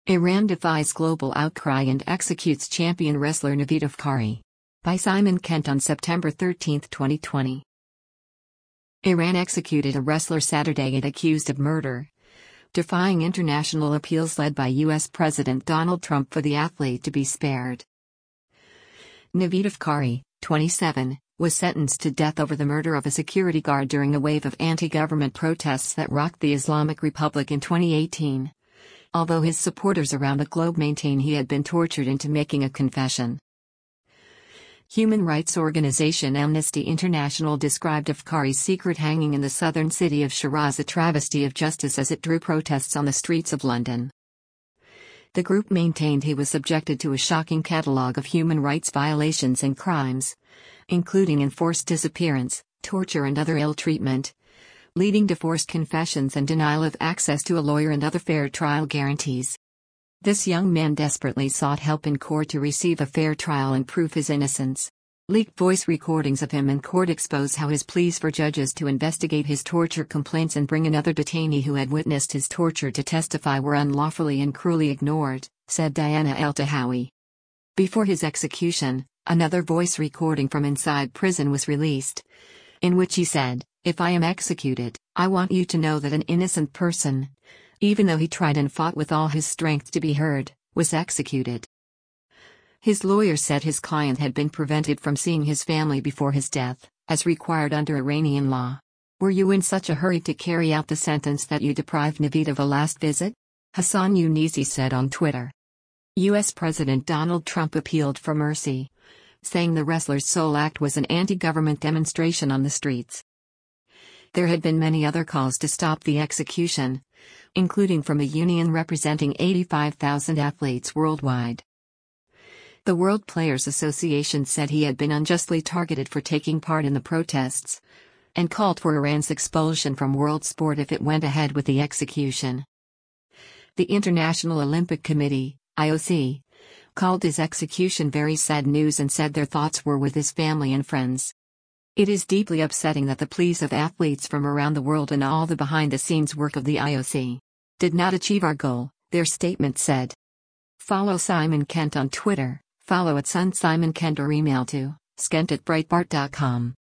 Iran defies global outcry and executes champion wrestler Naveed Afkari. By Simon Kent on September 13, 2020. Iran executed a wrestler Saturday and accused of murder, defying international appeals led by U.S. President Donald Trump for the athlete to be spared. Naveed Afkari, 27, was sentenced to death over the murder of a security guard during a wave of anti-government protests that rocked the Islamic Republic in 2018. Although his supporters around the globe maintain he had been tortured into making a confession. Human rights organization Amnesty International described Afkari's secret hanging in the southern city of Shiraz a travesty of justice as it drew protests on the streets of London. The group maintained he was subjected to a shocking catalogue of human rights violations and crimes, including enforced disappearance, torture and other ill treatment, leading to forced confessions and denial of access to a lawyer and other fair trial guarantees. This young man desperately sought help in court to receive a fair trial and prove his innocence. Leaked voice recordings of him in court expose how his pleas for judges to investigate his torture complaints and bring another detainee who had witnessed his torture to testify were unlawfully and cruelly ignored, said Diana El-Tahawi. Before his execution, another voice recording from inside prison was released, in which he said, "If I am executed, I want you to know that an innocent person, even though he tried and fought with all his strength to be heard, was executed." His lawyer said his client had been prevented from seeing his family before his death, as required under Iranian law. "Were you in such a hurry to carry out the sentence that you deprived Naveed of a last visit?" Hassan Younisi said on Twitter. U.S. President Donald Trump appealed for mercy, saying the wrestler's sole act was an anti-government demonstration on the streets. There had been many other calls to stop the execution, including from a union representing 85,000 athletes worldwide. The World Players Association said he had been unjustly targeted for taking part in the protests, and called for Iran's expulsion from world sport if it went ahead with the execution. The International Olympic Committee, IOC, called his execution very sad news and said their thoughts were with his family and friends. "It is deeply upsetting that the pleas of athletes from around the world and all the behind-the-scenes work of the IOC did not achieve our goal," their statement said. Follow Simon Kent on Twitter, follow @SunSimonKent or email to skent@breitbart.com.